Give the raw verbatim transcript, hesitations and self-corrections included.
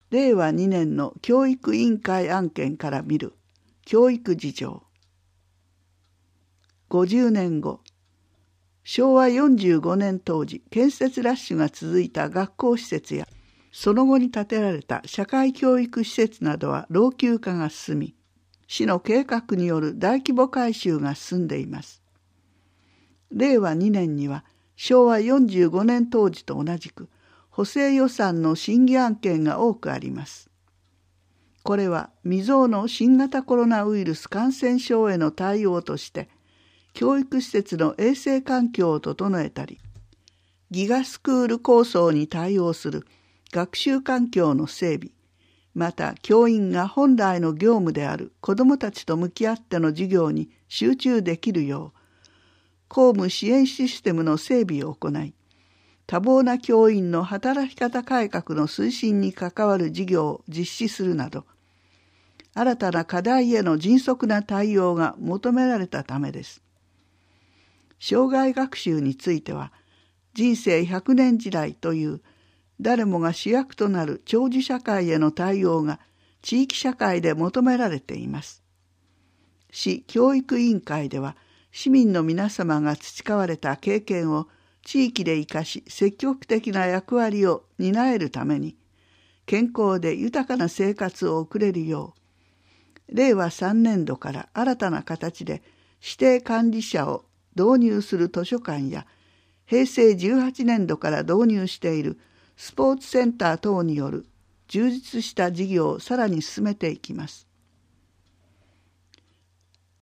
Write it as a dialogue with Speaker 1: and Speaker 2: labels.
Speaker 1: れいわにねんの教育委員会案件から見る教育事情。ごじゅうねんご、しょうわよんじゅうごねん当時、建設ラッシュが続いた学校施設や、その後に建てられた社会教育施設などは老朽化が進み、市の計画による大規模改修が進んでいます。れいわにねんには、しょうわよんじゅうごねん当時と同じく、補正予算の審議案件が多くあります。これは未曾有の新型コロナウイルス感染症への対応として、教育施設の衛生環境を整えたり、ギガスクール構想に対応する学習環境の整備、また教員が本来の業務である子どもたちと向き合っての授業に集中できるよう、校務支援システムの整備を行い、多忙な教員の働き方改革の推進に関わる事業を実施するなど、新たな課題への迅速な対応が求められたためです。生涯学習については、人生ひゃくねん時代という誰もが主役となる長寿社会への対応が地域社会で求められています。市教育委員会では、市民の皆様が培われた経験を地域で生かし、積極的な役割を担えるために、健康で豊かな生活を送れるよう、れいわさんねんどから新たな形で指定管理者を導入する図書館や、へいせいじゅうはちねんどから導入しているスポーツセンター等による充実した事業をさらに進めていきます。